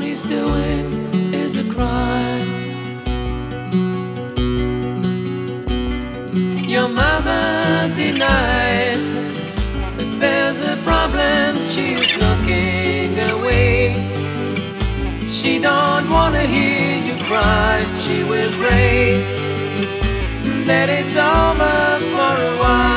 he's doing is a crime. Your mother denies that there's a problem. She's looking away. She don't wanna hear you cry. She will pray that it's over for a while.